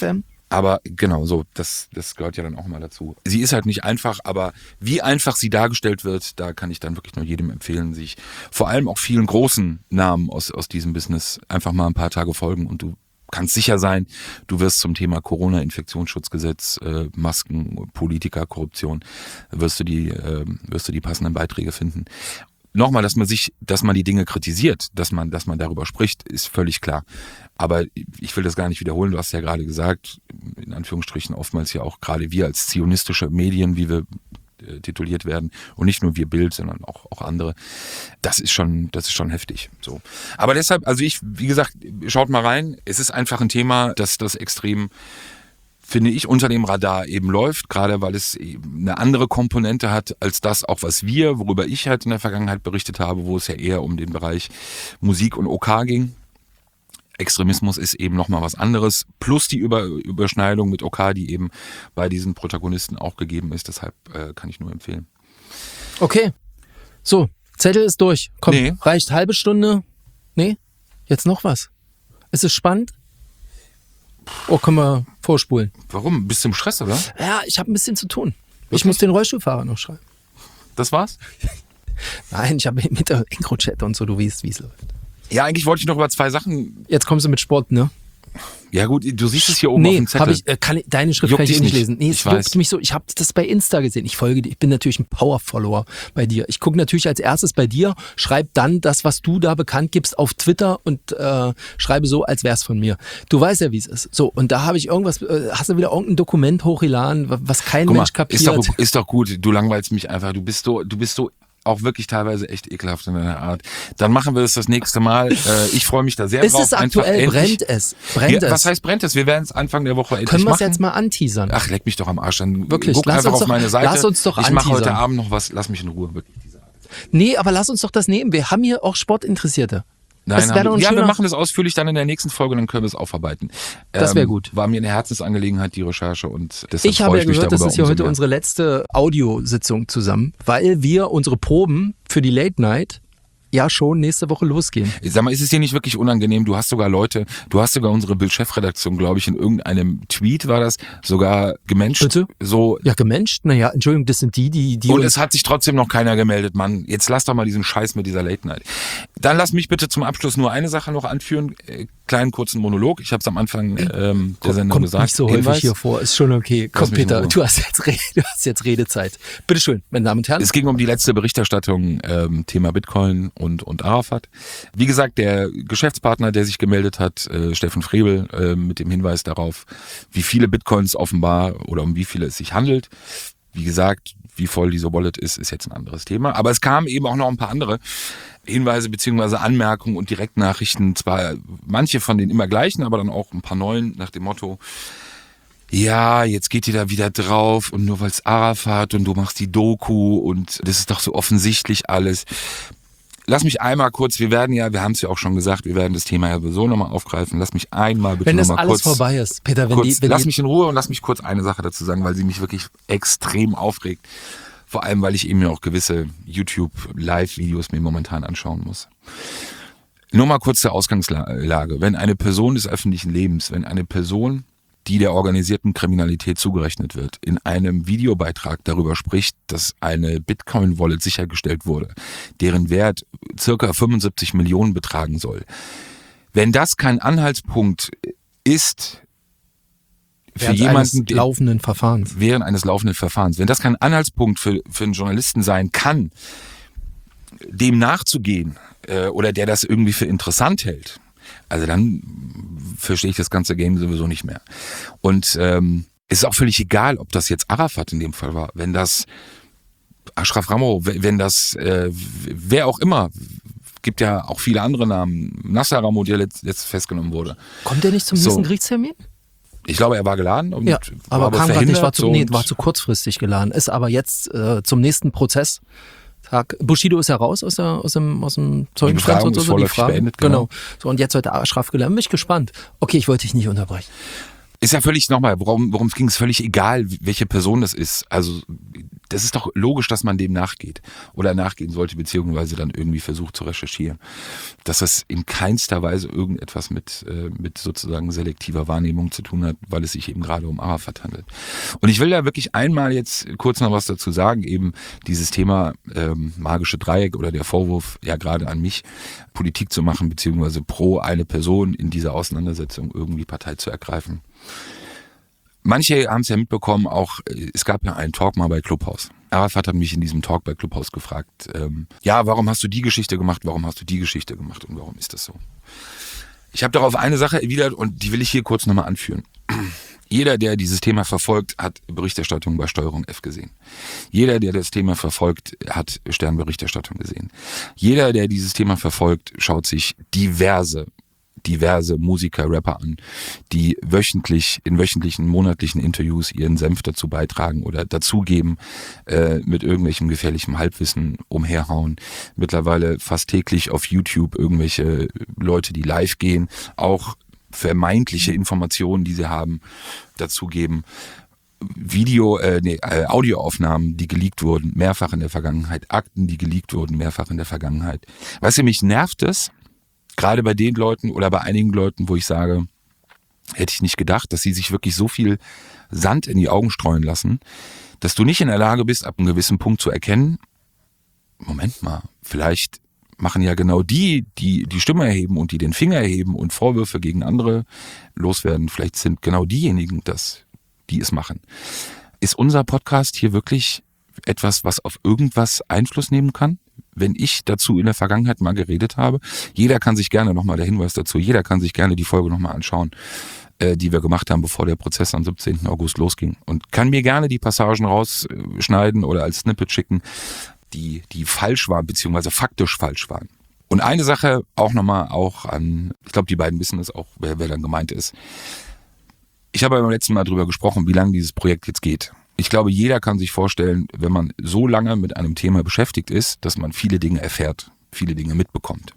Aber genau, so, das, das gehört ja dann auch mal dazu. Sie ist halt nicht einfach, aber wie einfach sie dargestellt wird, da kann ich dann wirklich nur jedem empfehlen, sich vor allem auch vielen großen Namen aus, aus diesem Business einfach mal ein paar Tage folgen und du kannst sicher sein, du wirst zum Thema Corona, Infektionsschutzgesetz, äh, Masken, Politiker, Korruption, wirst du die, äh, wirst du die passenden Beiträge finden. Nochmal, dass man sich, dass man die Dinge kritisiert, dass man, dass man darüber spricht, ist völlig klar. Aber ich will das gar nicht wiederholen. Du hast ja gerade gesagt, in Anführungsstrichen oftmals ja auch gerade wir als zionistische Medien, wie wir äh, tituliert werden, und nicht nur wir Bild, sondern auch, auch andere. Das ist schon, das ist schon heftig. So. Aber deshalb, also ich, wie gesagt, schaut mal rein. Es ist einfach ein Thema, dass das extrem, finde ich, unter dem Radar eben läuft, gerade weil es eben eine andere Komponente hat als das, auch was wir, worüber ich halt in der Vergangenheit berichtet habe, wo es ja eher um den Bereich Musik und OK ging. Extremismus ist eben nochmal was anderes, plus die Über- Überschneidung mit OK, die eben bei diesen Protagonisten auch gegeben ist, deshalb äh, kann ich nur empfehlen. Okay, so, Zettel ist durch. Komm, Nee. reicht halbe Stunde? Nee, jetzt noch was. Ist es spannend? Oh, können wir vorspulen. Warum? Bist du im Stress, oder? Ja, ich habe ein bisschen zu tun. Ich Wirklich? muss den Rollstuhlfahrer noch schreiben. Das war's? Nein, ich habe mit der Encrochat und so, du weißt, wie es läuft. Ja, eigentlich wollte ich noch über zwei Sachen. Jetzt kommst du mit Sport, ne? Ja gut, du siehst es hier oben auf Nee, dem Zettel. hab ich, äh, kann ich, deine Schrift Juckt kann ich dich eh nicht nicht. lesen. Nee, es Ich juckt weiß. mich so. Ich habe das bei Insta gesehen. Ich folge dir. Ich bin natürlich ein Power-Follower bei dir. Ich gucke natürlich als erstes bei dir, schreibe dann das, was du da bekannt gibst, auf Twitter und äh, schreibe so, als wär's von mir. Du weißt ja, wie es ist. So, und da habe ich irgendwas, äh, hast du wieder irgendein Dokument hochgeladen, was kein Guck mal, Mensch kapiert? ist doch, ist doch gut, du langweilst mich einfach. Du bist so, du bist so auch wirklich teilweise echt ekelhaft in deiner Art. Dann machen wir es das nächste Mal. Äh, ich freue mich da sehr ist drauf. es aktuell? Einfach endlich- Brennt es? Brennt Ja, es? was heißt brennt es? Wir werden es Anfang der Woche endlich Können wir es machen. jetzt mal anteasern? Ach, leck mich doch am Arsch. Dann Wirklich, guck lass einfach uns auf doch- meine Seite. lass uns doch Ich mache heute anteasern. Abend noch was. Lass mich in Ruhe. Wirklich. Nee, aber lass uns doch das nehmen. Wir haben hier auch Sportinteressierte. Nein, Das wär haben doch ein wir, ja, wir schöner- machen das ausführlich dann in der nächsten Folge, dann können wir es aufarbeiten. Das wär gut. War mir eine Herzensangelegenheit, die Recherche, und deshalb Ich habe freue ja ich mich gehört, das darüber ist ja umso heute mehr. unsere letzte Audiositzung zusammen, weil wir unsere Proben für die Late Night ja schon nächste Woche losgehen. Sag mal, ist es dir nicht wirklich unangenehm? Du hast sogar Leute, du hast sogar unsere Bild-Chefredaktion, glaube ich, in irgendeinem Tweet war das, sogar gemenscht. Bitte? So. Ja, gemenscht? Naja, Entschuldigung, das sind die, die... die Und uns- es hat sich trotzdem noch keiner gemeldet, Mann. Jetzt lass doch mal diesen Scheiß mit dieser Late Night. Dann lass mich bitte zum Abschluss nur eine Sache noch anführen. Äh, kleinen kurzen Monolog. Ich habe es am Anfang ähm, der Sendung Kommt gesagt. nicht so häufig Hinweis. hier vor, ist schon okay. Komm, Lass mich in Peter, Ruhe. du hast, jetzt Re- du hast jetzt Redezeit. Bitteschön, meine Damen und Herren. Es ging um die letzte Berichterstattung, ähm, Thema Bitcoin und, und Arafat. Wie gesagt, der Geschäftspartner, der sich gemeldet hat, äh, Steffen Frebel, äh, mit dem Hinweis darauf, wie viele Bitcoins offenbar oder um wie viele es sich handelt. Wie gesagt, wie voll diese Wallet ist, ist jetzt ein anderes Thema. Aber es kamen eben auch noch ein paar andere Hinweise bzw. Anmerkungen und Direktnachrichten. Zwar manche von den immer gleichen, aber dann auch ein paar neuen nach dem Motto, ja, jetzt geht ihr da wieder drauf und nur weil es Arafat und du machst die Doku und das ist doch so offensichtlich alles. Lass mich einmal kurz, wir werden ja, wir haben es ja auch schon gesagt, wir werden das Thema ja sowieso nochmal aufgreifen. Lass mich einmal bitte wenn das nochmal alles kurz, vorbei ist, Peter, wenn kurz die... Wenn lass die mich in Ruhe und lass mich kurz eine Sache dazu sagen, weil sie mich wirklich extrem aufregt. Vor allem, weil ich eben ja auch gewisse YouTube-Live-Videos mir momentan anschauen muss. Nur mal kurz zur Ausgangslage. Wenn eine Person des öffentlichen Lebens, wenn eine Person, die der organisierten Kriminalität zugerechnet wird, in einem Videobeitrag darüber spricht, dass eine Bitcoin-Wallet sichergestellt wurde, deren Wert circa fünfundsiebzig Millionen betragen soll. Wenn das kein Anhaltspunkt ist für während jemanden, eines der- laufenden Verfahrens. während eines laufenden Verfahrens, wenn das kein Anhaltspunkt für, für einen Journalisten sein kann, dem nachzugehen äh, oder der das irgendwie für interessant hält, also dann verstehe ich das ganze Game sowieso nicht mehr. Und ähm, es ist auch völlig egal, ob das jetzt Arafat in dem Fall war, wenn das Ashraf Ramo, wenn das äh, wer auch immer, gibt ja auch viele andere Namen, Nasser Ramo, der jetzt, jetzt festgenommen wurde. Kommt der nicht zum So. nächsten Gerichtstermin? Ich glaube, er war geladen und Ja, war aber kam gerade nicht, war zu, so nee, und- war zu kurzfristig geladen. Ist aber jetzt äh, zum nächsten Prozess. Tag. Bushido ist ja raus aus, der, aus dem, aus dem Zeugenstand Befragung und so. ist Die vorläufig Fragen. beendet, genau. genau. So, und jetzt heute Ashraf gelernt. Bin ich gespannt. Okay, ich wollte dich nicht unterbrechen. Ist ja völlig, nochmal, worum worum es ging, ist völlig egal, welche Person das ist. Also das ist doch logisch, dass man dem nachgeht oder nachgehen sollte, beziehungsweise dann irgendwie versucht zu recherchieren. Dass das in keinster Weise irgendetwas mit, äh, mit sozusagen selektiver Wahrnehmung zu tun hat, weil es sich eben gerade um Arafat handelt. Und ich will da wirklich einmal jetzt kurz noch was dazu sagen, eben dieses Thema ähm, magische Dreieck oder der Vorwurf, ja gerade an mich, Politik zu machen, beziehungsweise pro eine Person in dieser Auseinandersetzung irgendwie Partei zu ergreifen. Manche haben es ja mitbekommen, auch es gab ja einen Talk mal bei Clubhouse. Arafat hat mich in diesem Talk bei Clubhouse gefragt, ähm, ja, warum hast du die Geschichte gemacht, warum hast du die Geschichte gemacht und warum ist das so? Ich habe darauf eine Sache erwidert und die will ich hier kurz nochmal anführen. Jeder, der dieses Thema verfolgt, hat Berichterstattung bei Steuerung F gesehen. Jeder, der das Thema verfolgt, hat Sternberichterstattung gesehen. Jeder, der dieses Thema verfolgt, schaut sich diverse diverse Musiker, Rapper an, die wöchentlich, in wöchentlichen, monatlichen Interviews ihren Senf dazu beitragen oder dazugeben, äh, mit irgendwelchem gefährlichem Halbwissen umherhauen. Mittlerweile fast täglich auf YouTube irgendwelche Leute, die live gehen, auch vermeintliche Informationen, die sie haben, dazugeben. Video, äh, nee, äh, Audioaufnahmen, die geleakt wurden, mehrfach in der Vergangenheit, Akten, die geleakt wurden, mehrfach in der Vergangenheit. Weißt du, mich nervt es, gerade bei den Leuten oder bei einigen Leuten, wo ich sage, hätte ich nicht gedacht, dass sie sich wirklich so viel Sand in die Augen streuen lassen, dass du nicht in der Lage bist, ab einem gewissen Punkt zu erkennen, Moment mal, vielleicht machen ja genau die, die die Stimme erheben und die den Finger erheben und Vorwürfe gegen andere loswerden, vielleicht sind genau diejenigen das, die es machen. Ist unser Podcast hier wirklich etwas, was auf irgendwas Einfluss nehmen kann? Wenn ich dazu in der Vergangenheit mal geredet habe, jeder kann sich gerne nochmal, der Hinweis dazu, jeder kann sich gerne die Folge nochmal anschauen, äh, die wir gemacht haben, bevor der Prozess am siebzehnten August losging. Und kann mir gerne die Passagen rausschneiden oder als Snippet schicken, die, die falsch waren, beziehungsweise faktisch falsch waren. Und eine Sache auch nochmal auch an, ich glaube, die beiden wissen es auch, wer, wer dann gemeint ist. Ich habe beim letzten Mal drüber gesprochen, wie lange dieses Projekt jetzt geht. Ich glaube, jeder kann sich vorstellen, wenn man so lange mit einem Thema beschäftigt ist, dass man viele Dinge erfährt, viele Dinge mitbekommt.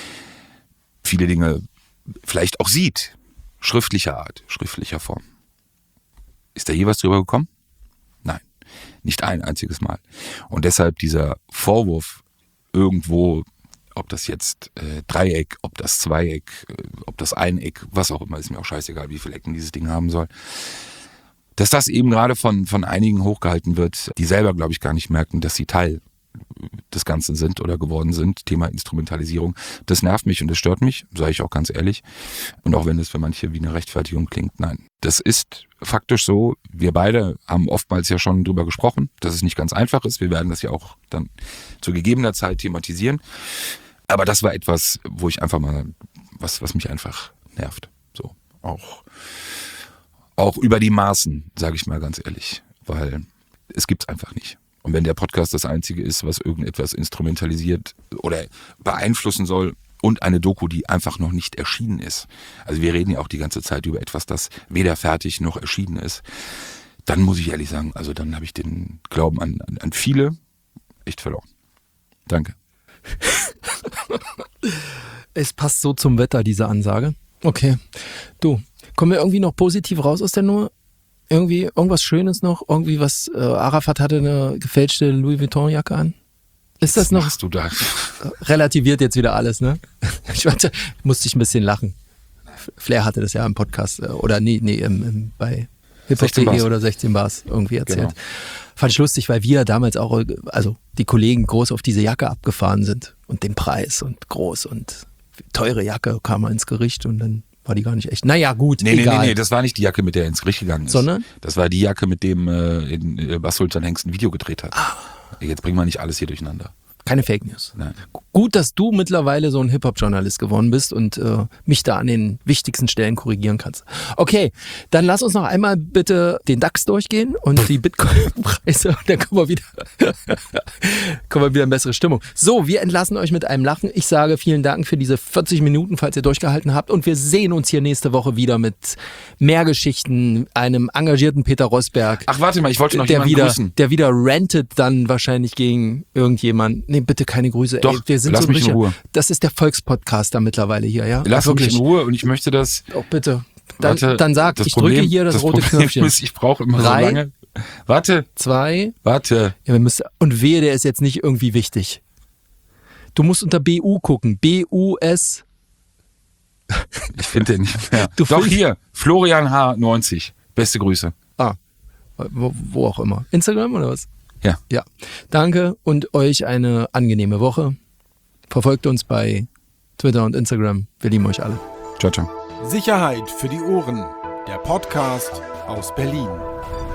Viele Dinge vielleicht auch sieht, schriftlicher Art, schriftlicher Form. Ist da je was drüber gekommen? Nein, nicht ein einziges Mal. Und deshalb dieser Vorwurf irgendwo, ob das jetzt äh, Dreieck, ob das Zweieck, äh, ob das Eineck, was auch immer, ist mir auch scheißegal, wie viele Ecken dieses Ding haben soll. Dass das eben gerade von, von einigen hochgehalten wird, die selber, glaube ich, gar nicht merken, dass sie Teil des Ganzen sind oder geworden sind. Thema Instrumentalisierung. Das nervt mich und das stört mich, sage ich auch ganz ehrlich. Und auch wenn das für manche wie eine Rechtfertigung klingt, nein. Das ist faktisch so. Wir beide haben oftmals ja schon drüber gesprochen, dass es nicht ganz einfach ist. Wir werden das ja auch dann zu gegebener Zeit thematisieren. Aber das war etwas, wo ich einfach mal, was, was mich einfach nervt. So, auch Auch über die Maßen, sage ich mal ganz ehrlich, weil es gibt's einfach nicht. Und wenn der Podcast das Einzige ist, was irgendetwas instrumentalisiert oder beeinflussen soll und eine Doku, die einfach noch nicht erschienen ist, also wir reden ja auch die ganze Zeit über etwas, das weder fertig noch erschienen ist, dann muss ich ehrlich sagen, also dann habe ich den Glauben an, an, an viele echt verloren. Danke. Es passt so zum Wetter, diese Ansage. Okay, du. Kommen wir irgendwie noch positiv raus aus der Nummer? Irgendwie irgendwas Schönes noch? Irgendwie was, äh, Arafat hatte eine gefälschte Louis Vuitton-Jacke an? Ist das was noch? machst du da? Relativiert jetzt wieder alles, ne? Ich warte, musste ich ein bisschen lachen. Flair hatte das ja im Podcast, äh, oder nee, nee, im, im, bei hiphop punkt de oder sechzehn Bars irgendwie erzählt. Genau. Fand ich lustig, weil wir damals auch, also die Kollegen groß auf diese Jacke abgefahren sind und den Preis und groß und teure Jacke, kam mal ins Gericht und dann war die gar nicht echt. Naja, gut, nee, egal. Nee, nee, nee, das war nicht die Jacke, mit der er ins Gericht gegangen ist. Sondern? Das war die Jacke, mit dem äh, in, äh, Bas Sultan Hengst ein Video gedreht hat. Ah. Jetzt bringen wir nicht alles hier durcheinander. Keine Fake News. Nein. Gut, dass du mittlerweile so ein Hip-Hop-Journalist geworden bist und äh, mich da an den wichtigsten Stellen korrigieren kannst. Okay, dann lass uns noch einmal bitte den DAX durchgehen und die Bitcoin-Preise. Dann kommen wir wieder, kommen wir wieder in bessere Stimmung. So, wir entlassen euch mit einem Lachen. Ich sage vielen Dank für diese vierzig Minuten, falls ihr durchgehalten habt. Und wir sehen uns hier nächste Woche wieder mit mehr Geschichten, einem engagierten Peter Rosberg. Ach, warte mal, ich wollte noch der jemanden wieder, grüßen. Der wieder rantet dann wahrscheinlich gegen irgendjemanden. Nee, bitte keine Grüße. Doch, ey, wir sind lass so mich sicher. in Ruhe. Das ist der Volkspodcaster mittlerweile hier, ja? Lass Ach, mich in Ruhe und ich möchte das... Oh, bitte. Dann, Warte, dann sag, das ich Problem, drücke hier das, das rote Problem Knöpfchen. Ist, ich brauche immer Drei, so lange. Warte, zwei. warte. Ja, wir müssen, und wehe, der ist jetzt nicht irgendwie wichtig. Du musst unter B U gucken. B U S. Ich finde den nicht mehr. Du Doch findest- hier, Florian H. neunzig. Beste Grüße. Ah, wo, wo auch immer. Instagram oder was? Ja. Ja. Danke und euch eine angenehme Woche. Verfolgt uns bei Twitter und Instagram. Wir lieben euch alle. Ciao, ciao. Sicherheit für die Ohren. Der Podcast aus Berlin.